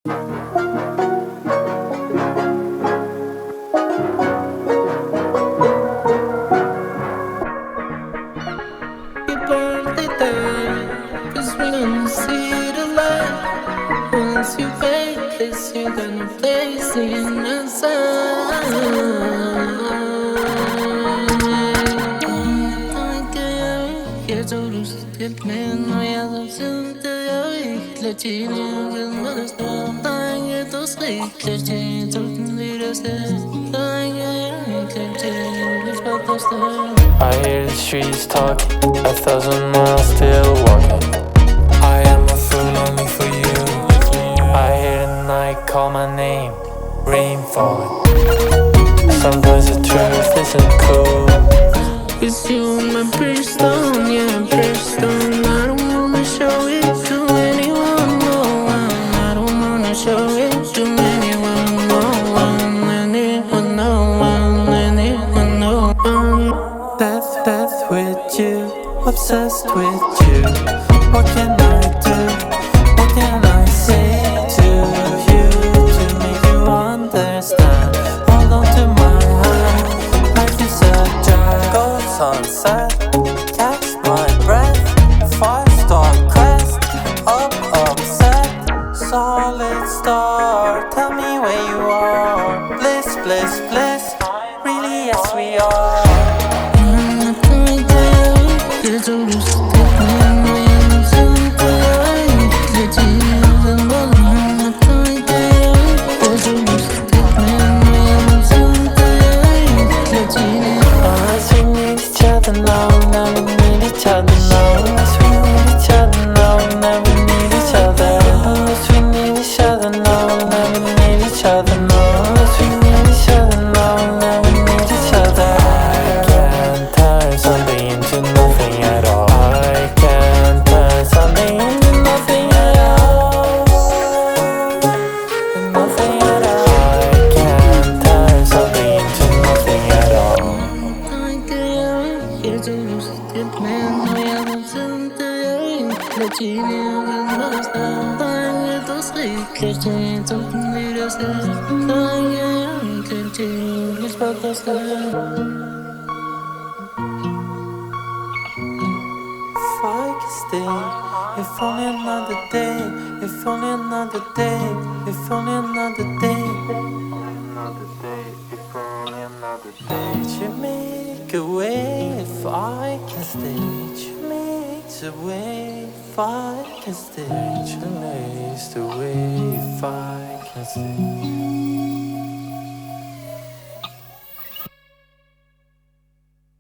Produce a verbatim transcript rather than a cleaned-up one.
birthday day, 'cause we gonna see the light. Once you fake this, you got no place in the sun. Jag tror du ställt med när jag inte jag riktigt tiden vill man det står inget och skrikligt jag tror den lyder sig inget riktigt tiden vill spara stå. I hear the streets talk, a thousand miles still walking. I am a fool only for you. I hear the night call my name, rain falling. Sometimes the truth isn't cool. It's you and my pretty stone, yeah, pretty stone. I don't wanna show it to anyone, no one. I don't wanna show it to anyone, no one. Anyone, no one, anyone, no one. Death, death with you, obsessed with you. What can I do? What can I say to you to make you understand? Hold on to my hand, life is a drag. Go sunset, catch my breath. Five star crest, up upset. Solid star, tell me where you are. Bliss, bliss, bliss, really yes we are. Jag tror du ställt med när jag inte jag riktigt tiden vill man ta idéer. Jag tror du ställt med när jag inte jag riktigt tiden. As we need each other now, now we need each other now. As we need each other now, now we need each other. As we need each other now, now we need each other now. As we need each other now, now we need each other. I can't turn something into nothing at all. I can't turn something into nothing at all. Nothing at all. I can't turn something into nothing at all. Jag tror du ställt med när jag inte jag riktigt tiden vill man stanna inget och skrikligt. Jag tror den lyder sig inget riktigt tiden vill spara stå. If I could stay, if only another day, if only another day, if only another day, another day, if only another day. You make a way if I can stay. You make a way if I can stay. You make the way if I can stay.